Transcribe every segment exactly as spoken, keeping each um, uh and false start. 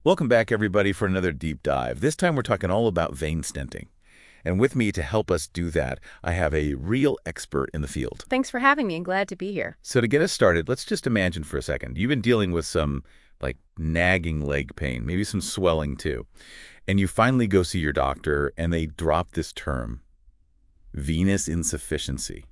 Welcome back, everybody, for another deep dive. This time we're talking all about vein stenting. And with me to help us do that, I have a real expert in the field. Thanks for having me. Glad to be here. So to get us started, let's just imagine for a second. You've been dealing with some, like, nagging leg pain, maybe some swelling too. And you finally go see your doctor, and they drop this term, venous insufficiency.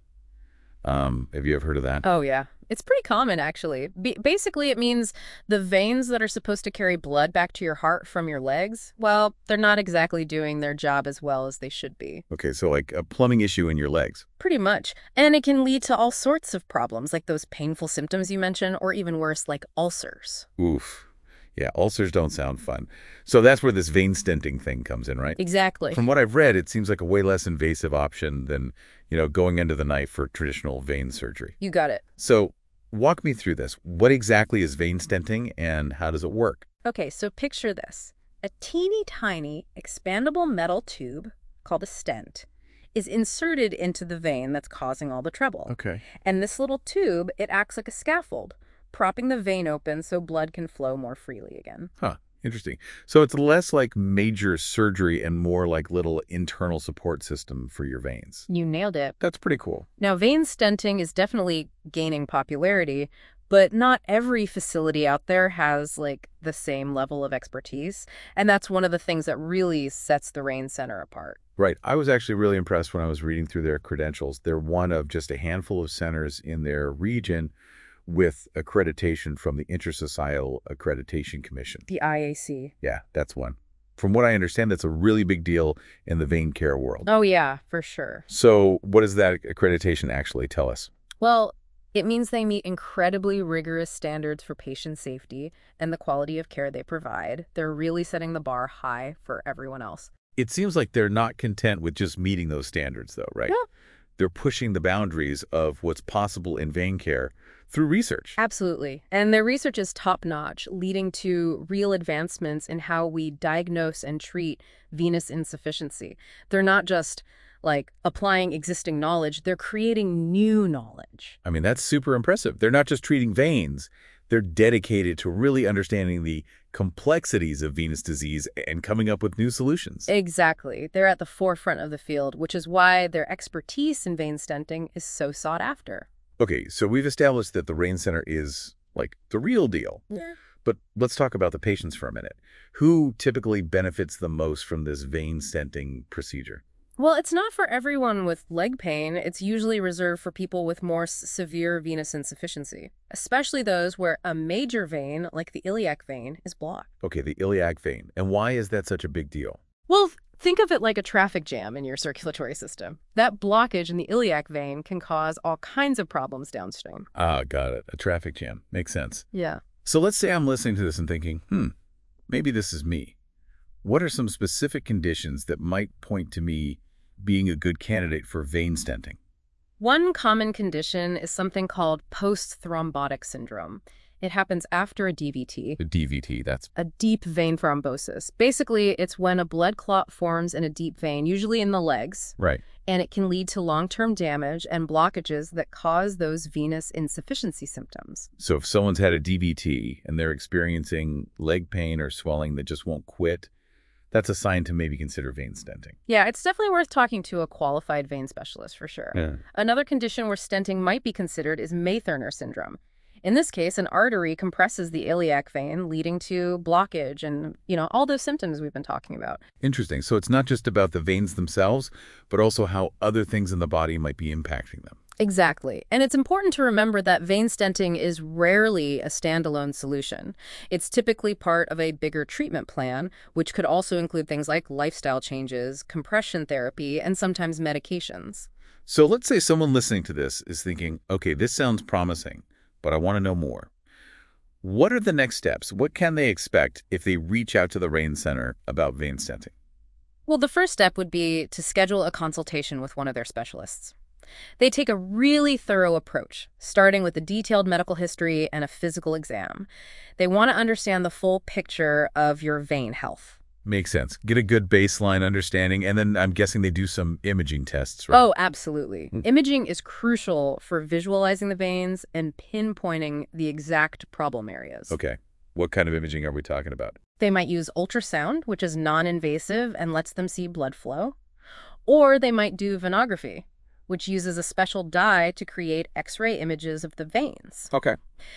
Um, have you ever heard of that? Oh, yeah. It's pretty common, actually. B basically, it means the veins that are supposed to carry blood back to your heart from your legs, well, they're not exactly doing their job as well as they should be. Okay, so like a plumbing issue in your legs. Pretty much. And it can lead to all sorts of problems, like those painful symptoms you mentioned, or even worse, like ulcers. Oof. Yeah, ulcers don't sound fun. So that's where this vein stenting thing comes in, right? Exactly. From what I've read, it seems like a way less invasive option than, you know, going under the knife for traditional vein surgery. You got it. So walk me through this. What exactly is vein stenting and how does it work? Okay, so picture this. A teeny tiny expandable metal tube called a stent is inserted into the vein that's causing all the trouble. Okay. And this little tube, it acts like a scaffold, propping the vein open so blood can flow more freely again. Huh. Interesting. So it's less like major surgery and more like little internal support system for your veins. You nailed it. That's pretty cool. Now, vein stenting is definitely gaining popularity, but not every facility out there has, like, the same level of expertise. And that's one of the things that really sets the Rain Center apart. Right. I was actually really impressed when I was reading through their credentials. They're one of just a handful of centers in their region with accreditation from the Intersocietal Accreditation Commission. The I A C. Yeah, that's one. From what I understand, that's a really big deal in the vein care world. Oh, yeah, for sure. So what does that accreditation actually tell us? Well, it means they meet incredibly rigorous standards for patient safety and the quality of care they provide. They're really setting the bar high for everyone else. It seems like they're not content with just meeting those standards, though, right? Yeah. They're pushing the boundaries of what's possible in vein care through research. Absolutely. And their research is top-notch, leading to real advancements in how we diagnose and treat venous insufficiency. They're not just, like, applying existing knowledge, they're creating new knowledge. I mean, that's super impressive. They're not just treating veins. They're dedicated to really understanding the complexities of venous disease and coming up with new solutions. Exactly. They're at the forefront of the field, which is why their expertise in vein stenting is so sought after. Okay, so we've established that the Rain Center is, like, the real deal. Yeah. But let's talk about the patients for a minute. Who typically benefits the most from this vein stenting procedure? Well, it's not for everyone with leg pain. It's usually reserved for people with more s- severe venous insufficiency, especially those where a major vein, like the iliac vein, is blocked. Okay, the iliac vein. And why is that such a big deal? Well, th- think of it like a traffic jam in your circulatory system. That blockage in the iliac vein can cause all kinds of problems downstream. Ah, got it. A traffic jam. Makes sense. Yeah. So let's say I'm listening to this and thinking, hmm, maybe this is me. What are some specific conditions that might point to me being a good candidate for vein stenting? One common condition is something called post-thrombotic syndrome. It happens after a D V T. The D V T, that's... A deep vein thrombosis. Basically, it's when a blood clot forms in a deep vein, usually in the legs, Right. and it can lead to long-term damage and blockages that cause those venous insufficiency symptoms. So if someone's had a D V T and they're experiencing leg pain or swelling that just won't quit, that's a sign to maybe consider vein stenting. Yeah, it's definitely worth talking to a qualified vein specialist for sure. Yeah. Another condition where stenting might be considered is May-Thurner syndrome. In this case, an artery compresses the iliac vein, leading to blockage and, you know, all those symptoms we've been talking about. Interesting. So it's not just about the veins themselves, but also how other things in the body might be impacting them. Exactly. And it's important to remember that vein stenting is rarely a standalone solution. It's typically part of a bigger treatment plan, which could also include things like lifestyle changes, compression therapy, and sometimes medications. So let's say someone listening to this is thinking, okay, this sounds promising, but I want to know more. What are the next steps? What can they expect if they reach out to the Rain Center about vein stenting? Well, the first step would be to schedule a consultation with one of their specialists. They take a really thorough approach, starting with a detailed medical history and a physical exam. They want to understand the full picture of your vein health. Makes sense. Get a good baseline understanding, and then I'm guessing they do some imaging tests, right? Oh, absolutely. Mm. Imaging is crucial for visualizing the veins and pinpointing the exact problem areas. Okay. What kind of imaging are we talking about? They might use ultrasound, which is non-invasive and lets them see blood flow. Or they might do venography, which uses a special dye to create X-ray images of the veins. Okay.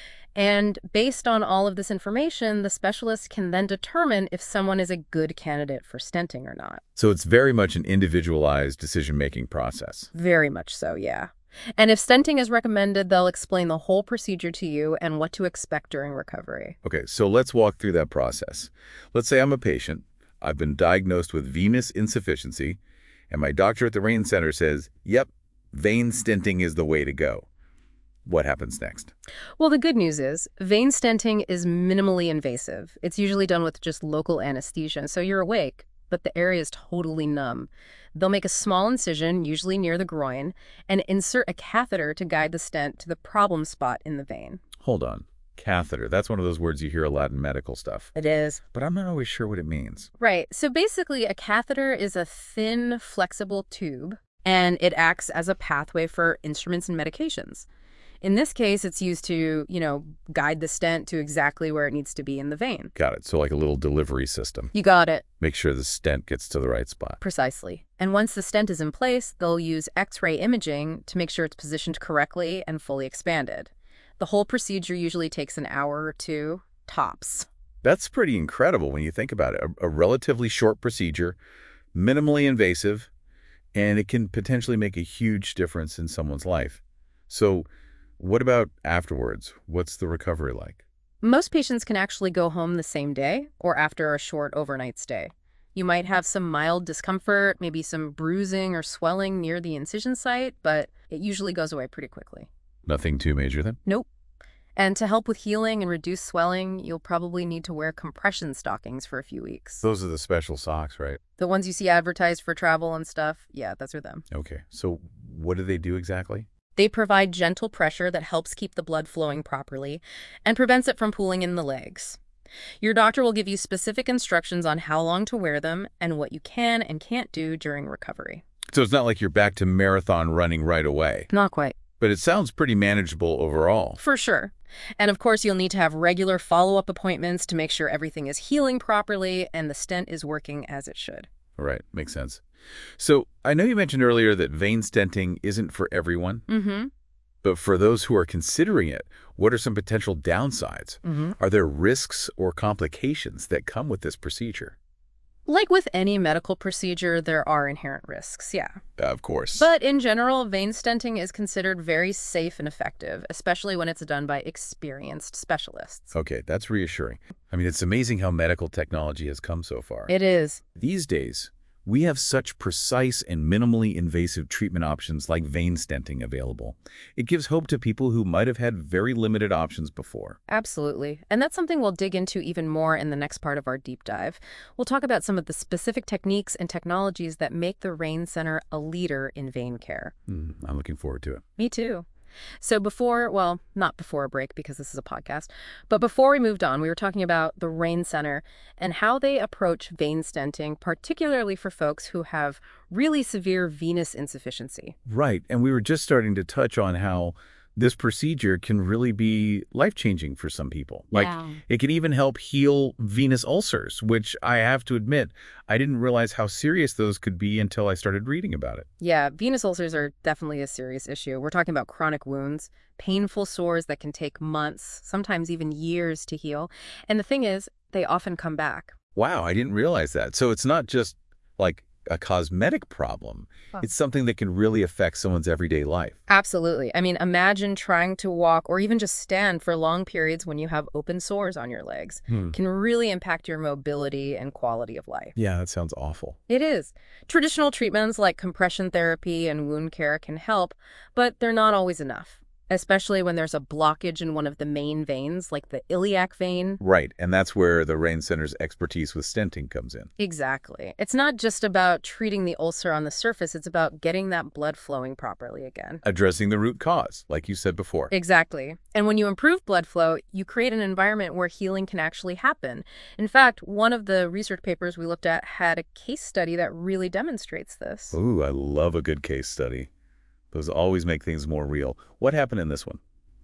And based on all of this information, the specialist can then determine if someone is a good candidate for stenting or not. So it's very much an individualized decision-making process. Very much so, yeah. And if stenting is recommended, they'll explain the whole procedure to you and what to expect during recovery. Okay, so let's walk through that process. Let's say I'm a patient. I've been diagnosed with venous insufficiency, and my doctor at the Rain Center says, yep, vein stenting is the way to go. What happens next? Well, the good news is vein stenting is minimally invasive. It's usually done with just local anesthesia, so you're awake, but the area is totally numb. They'll make a small incision, usually near the groin, and insert a catheter to guide the stent to the problem spot in the vein. Hold on. Catheter. That's one of those words you hear a lot in medical stuff. It is. But I'm not always sure what it means. Right. So basically, a catheter is a thin, flexible tube, and it acts as a pathway for instruments and medications. In this case, it's used to, you know, guide the stent to exactly where it needs to be in the vein. Got it. So like a little delivery system. You got it. Make sure the stent gets to the right spot. Precisely. And once the stent is in place, they'll use X-ray imaging to make sure it's positioned correctly and fully expanded. The whole procedure usually takes an hour or two, tops. That's pretty incredible when you think about it. A, a relatively short procedure, minimally invasive, and it can potentially make a huge difference in someone's life. So what about afterwards? What's the recovery like? Most patients can actually go home the same day or after a short overnight stay. You might have some mild discomfort, maybe some bruising or swelling near the incision site, but it usually goes away pretty quickly. Nothing too major then? Nope. And to help with healing and reduce swelling, you'll probably need to wear compression stockings for a few weeks. Those are the special socks, right? The ones you see advertised for travel and stuff, yeah, those are them. Okay. So what do they do exactly? They provide gentle pressure that helps keep the blood flowing properly and prevents it from pooling in the legs. Your doctor will give you specific instructions on how long to wear them and what you can and can't do during recovery. So it's not like you're back to marathon running right away. Not quite. But it sounds pretty manageable overall. For sure. And of course, you'll need to have regular follow-up appointments to make sure everything is healing properly and the stent is working as it should. All right. Makes sense. So I know you mentioned earlier that vein stenting isn't for everyone. Mm-hmm. But for those who are considering it, what are some potential downsides? Mm-hmm. Are there risks or complications that come with this procedure? Like with any medical procedure, there are inherent risks, yeah. Of course. But in general, vein stenting is considered very safe and effective, especially when it's done by experienced specialists. Okay, that's reassuring. I mean, it's amazing how medical technology has come so far. It is. These days, we have such precise and minimally invasive treatment options like vein stenting available. It gives hope to people who might have had very limited options before. Absolutely. And that's something we'll dig into even more in the next part of our deep dive. We'll talk about some of the specific techniques and technologies that make the Rain Center a leader in vein care. Mm, I'm looking forward to it. Me too. So before, well, not before a break because this is a podcast, but before we moved on, we were talking about the Rain Center and how they approach vein stenting, particularly for folks who have really severe venous insufficiency. Right. And we were just starting to touch on how this procedure can really be life-changing for some people. Like, Yeah. it can even help heal venous ulcers, which I have to admit, I didn't realize how serious those could be until I started reading about it. Yeah, venous ulcers are definitely a serious issue. We're talking about chronic wounds, painful sores that can take months, sometimes even years to heal. And the thing is, they often come back. Wow, I didn't realize that. So it's not just like a cosmetic problem. Huh. It's something that can really affect someone's everyday life. Absolutely. I mean, imagine trying to walk or even just stand for long periods when you have open sores on your legs. Hmm. Can really impact your mobility and quality of life. Yeah, that sounds awful. It is. Traditional treatments like compression therapy and wound care can help, but they're not always enough, especially when there's a blockage in one of the main veins, like the iliac vein. Right, and that's where the Rain Center's expertise with stenting comes in. Exactly. It's not just about treating the ulcer on the surface, it's about getting that blood flowing properly again. Addressing the root cause, like you said before. Exactly. And when you improve blood flow, you create an environment where healing can actually happen. In fact, one of the research papers we looked at had a case study that really demonstrates this. Ooh, I love a good case study. Those always make things more real. What happened in this one?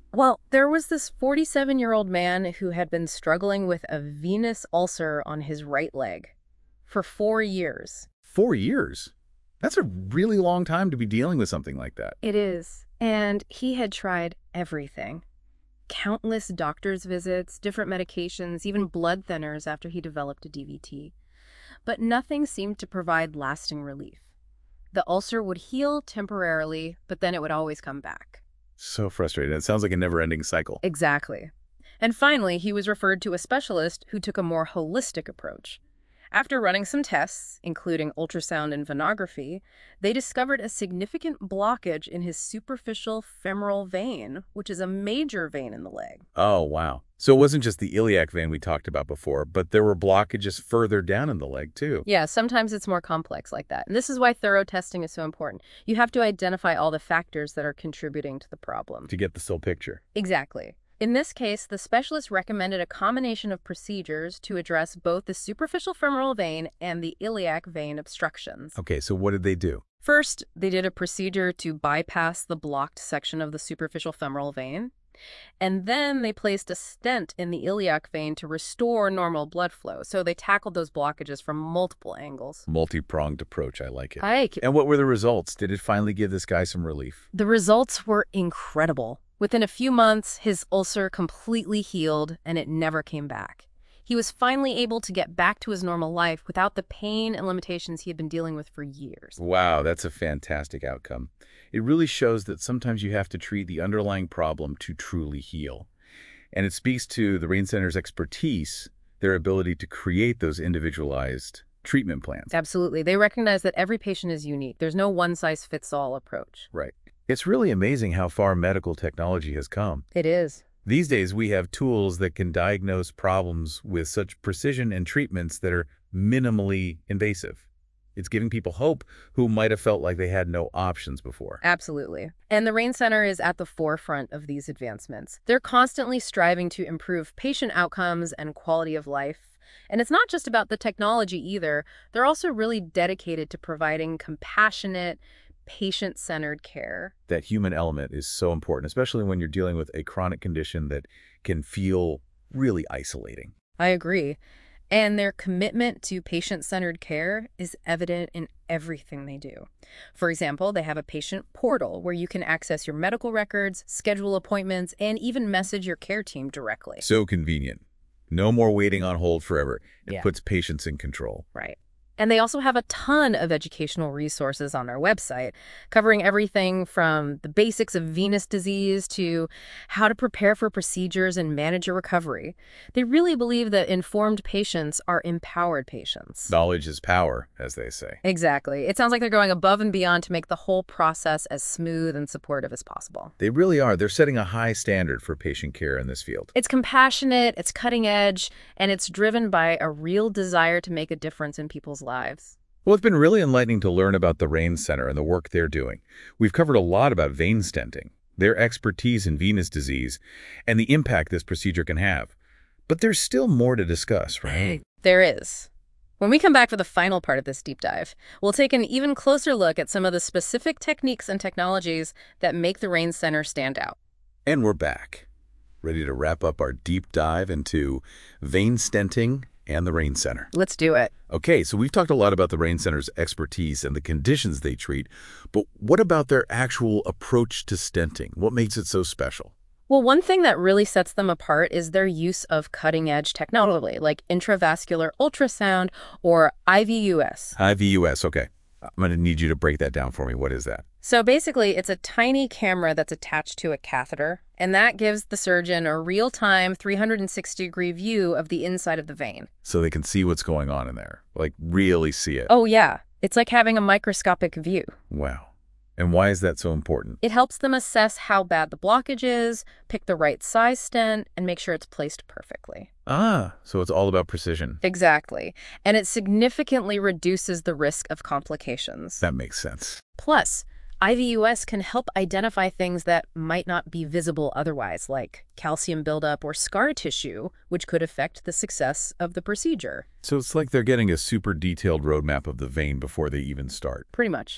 Well, there was this forty-seven-year-old man who had been struggling with a venous ulcer on his right leg for four years. Four years? That's a really long time to be dealing with something like that. It is. And he had tried everything. Countless doctor's visits, different medications, even blood thinners after he developed a D V T. But nothing seemed to provide lasting relief. The ulcer would heal temporarily, but then it would always come back. So frustrating. It sounds like a never-ending cycle. Exactly. And finally, he was referred to a specialist who took a more holistic approach. After running some tests, including ultrasound and venography, they discovered a significant blockage in his superficial femoral vein, which is a major vein in the leg. Oh, wow. So it wasn't just the iliac vein we talked about before, but there were blockages further down in the leg, too. Yeah, sometimes it's more complex like that. And this is why thorough testing is so important. You have to identify all the factors that are contributing to the problem. To get the full picture. Exactly. In this case, the specialist recommended a combination of procedures to address both the superficial femoral vein and the iliac vein obstructions. Okay, so what did they do? First, they did a procedure to bypass the blocked section of the superficial femoral vein. And then they placed a stent in the iliac vein to restore normal blood flow. So they tackled those blockages from multiple angles. Multi-pronged approach, I like it. I like it. And what were the results? Did it finally give this guy some relief? The results were incredible. Within a few months, his ulcer completely healed and it never came back. He was finally able to get back to his normal life without the pain and limitations he had been dealing with for years. Wow, that's a fantastic outcome. It really shows that sometimes you have to treat the underlying problem to truly heal. And it speaks to the Rain Center's expertise, their ability to create those individualized treatment plans. Absolutely. They recognize that every patient is unique. There's no one-size-fits-all approach. Right. It's really amazing how far medical technology has come. It is. These days, we have tools that can diagnose problems with such precision and treatments that are minimally invasive. It's giving people hope who might have felt like they had no options before. Absolutely. And the Rain Center is at the forefront of these advancements. They're constantly striving to improve patient outcomes and quality of life. And it's not just about the technology either. They're also really dedicated to providing compassionate, patient-centered care. That human element is so important, especially when you're dealing with a chronic condition that can feel really isolating. I agree. And their commitment to patient-centered care is evident in everything they do. For example, they have a patient portal where you can access your medical records, schedule appointments, and even message your care team directly. So convenient. No more waiting on hold forever. It Yeah. puts patients in control. Right. And they also have a ton of educational resources on their website, covering everything from the basics of venous disease to how to prepare for procedures and manage your recovery. They really believe that informed patients are empowered patients. Knowledge is power, as they say. Exactly. It sounds like they're going above and beyond to make the whole process as smooth and supportive as possible. They really are. They're setting a high standard for patient care in this field. It's compassionate, it's cutting edge, and it's driven by a real desire to make a difference in people's lives. Well, it's been really enlightening to learn about the Rain Center and the work they're doing. We've covered a lot about vein stenting, their expertise in venous disease, and the impact this procedure can have. But there's still more to discuss, right? There is. When we come back for the final part of this deep dive, we'll take an even closer look at some of the specific techniques and technologies that make the Rain Center stand out. And we're back, ready to wrap up our deep dive into vein stenting and the Rain Center. Let's do it. Okay, so we've talked a lot about the Rain Center's expertise and the conditions they treat, but what about their actual approach to stenting? What makes it so special? Well, one thing that really sets them apart is their use of cutting-edge technology, like intravascular ultrasound or I V U S. I V U S, okay. I'm going to need you to break that down for me. What is that? So basically, it's a tiny camera that's attached to a catheter, and that gives the surgeon a real-time three hundred sixty degree view of the inside of the vein. So they can see what's going on in there, like really see it. Oh, yeah. It's like having a microscopic view. Wow. And why is that so important? It helps them assess how bad the blockage is, pick the right size stent, and make sure it's placed perfectly. Ah, so it's all about precision. Exactly. And it significantly reduces the risk of complications. That makes sense. Plus, I V U S can help identify things that might not be visible otherwise, like calcium buildup or scar tissue, which could affect the success of the procedure. So it's like they're getting a super detailed roadmap of the vein before they even start. Pretty much.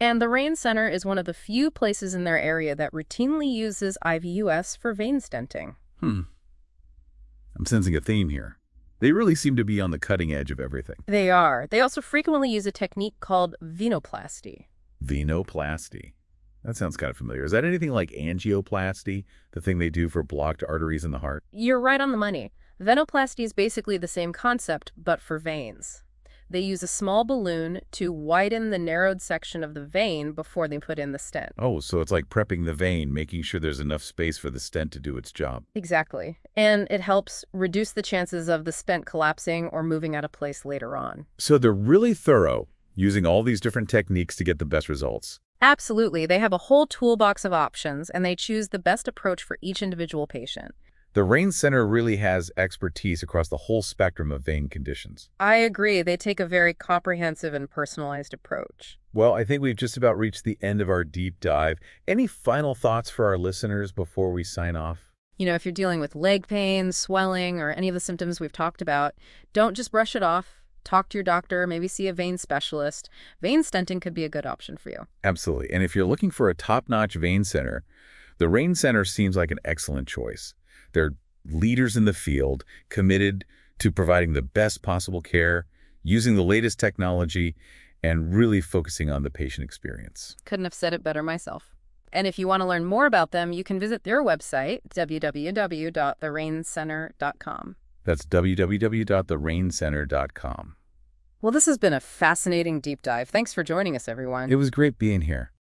And the Rain Center is one of the few places in their area that routinely uses I V U S for vein stenting. Hmm. I'm sensing a theme here. They really seem to be on the cutting edge of everything. They are. They also frequently use a technique called venoplasty. Venoplasty. That sounds kind of familiar. Is that anything like angioplasty, the thing they do for blocked arteries in the heart? You're right on the money. Venoplasty is basically the same concept, but for veins. They use a small balloon to widen the narrowed section of the vein before they put in the stent. Oh, so it's like prepping the vein, making sure there's enough space for the stent to do its job. Exactly. And it helps reduce the chances of the stent collapsing or moving out of place later on. So they're really thorough, using all these different techniques to get the best results. Absolutely. They have a whole toolbox of options, and they choose the best approach for each individual patient. The Rain Center really has expertise across the whole spectrum of vein conditions. I agree. They take a very comprehensive and personalized approach. Well, I think we've just about reached the end of our deep dive. Any final thoughts for our listeners before we sign off? You know, if you're dealing with leg pain, swelling, or any of the symptoms we've talked about, don't just brush it off. Talk to your doctor, maybe see a vein specialist. Vein stenting could be a good option for you. Absolutely. And if you're looking for a top-notch vein center, the Rain Center seems like an excellent choice. They're leaders in the field, committed to providing the best possible care, using the latest technology, and really focusing on the patient experience. Couldn't have said it better myself. And if you want to learn more about them, you can visit their website, w w w dot the rain center dot com. That's w w w dot the rain center dot com. Well, this has been a fascinating deep dive. Thanks for joining us, everyone. It was great being here.